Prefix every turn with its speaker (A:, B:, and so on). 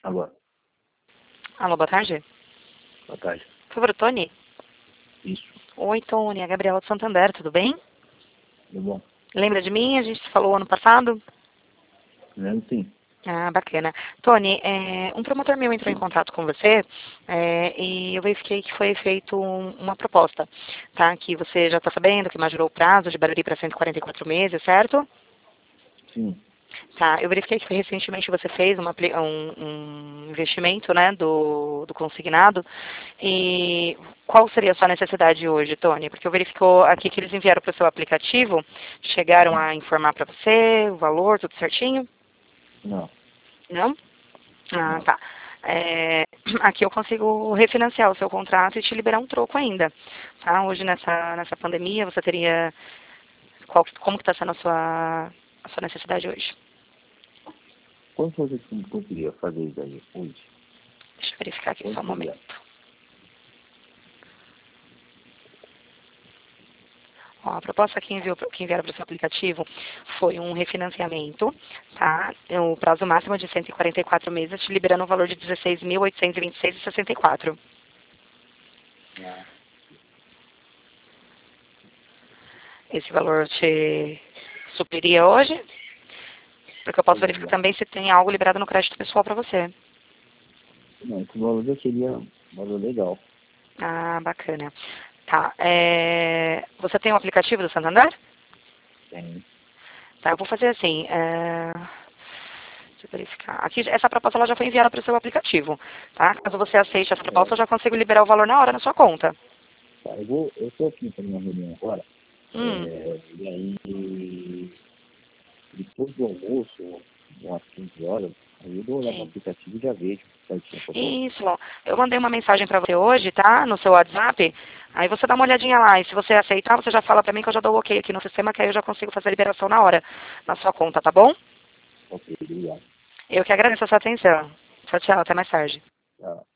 A: Alô,
B: Alô, boa tarde.
A: boa tarde.
B: Por favor, Tony?
A: Isso,
B: Oi, Tony. É a Gabriela do Santander, tudo bem?
A: tudo bom?
B: Lembra de mim? A gente se falou ano passado?
A: Lembro sim.
B: Ah, bacana. Tony, um promotor meu entrou em contato com você e eu verifiquei que foi feito uma proposta, tá? Que você já está sabendo que majorou o prazo de Barueri para 144 meses, certo?
A: Sim.
B: Tá, eu verifiquei que recentemente você fez um investimento, né, do consignado. E qual seria a sua necessidade hoje, Tony? Porque eu verificou aqui que eles enviaram para o seu aplicativo, chegaram a informar para você o valor, tudo certinho?
A: Não,
B: Não? Ah,
A: não.
B: tá. Aqui eu consigo refinanciar o seu contrato e te liberar um troco ainda. Tá? Hoje nessa pandemia você teria. Como que está sendo a sua necessidade hoje?
A: Quanto você conseguiria fazer isso aí hoje?
B: Deixa eu verificar aqui só
A: Quanto
B: um
A: seria?
B: momento. Ó, a proposta que enviaram para o seu aplicativo foi um refinanciamento, tá? O prazo máximo é de 144 meses, te liberando um valor de 16.826,64.
A: Ah,
B: Esse valor te supriria hoje? Porque eu posso verificar
A: poderia.
B: também se tem algo liberado no crédito pessoal para você.
A: Não, esse valor já seria um valor legal.
B: Ah, bacana. Tá. Você tem um aplicativo do Santander?
A: Tem.
B: Tá, eu vou fazer assim. Deixa eu verificar. Aqui, essa proposta ela já foi enviada para o seu aplicativo, tá? Caso você aceite essa proposta, eu já consigo liberar o valor na hora na sua conta.
A: Tá, eu tô aqui para uma reunião agora.
B: Hum.
A: E aí, depois do almoço, umas 15 horas, aí eu dou lá no
B: Sim.
A: aplicativo e já vejo certinho a proposta.
B: Isso. Eu mandei uma mensagem para você hoje, tá? No seu WhatsApp. Aí você dá uma olhadinha lá. E se você aceitar, você já fala para mim que eu já dou o ok aqui no sistema, que aí eu já consigo fazer a liberação na hora, na sua conta, tá bom?
A: Ok, obrigado.
B: Eu que agradeço a sua atenção. Tchau, tchau. Até mais tarde.
A: Tchau.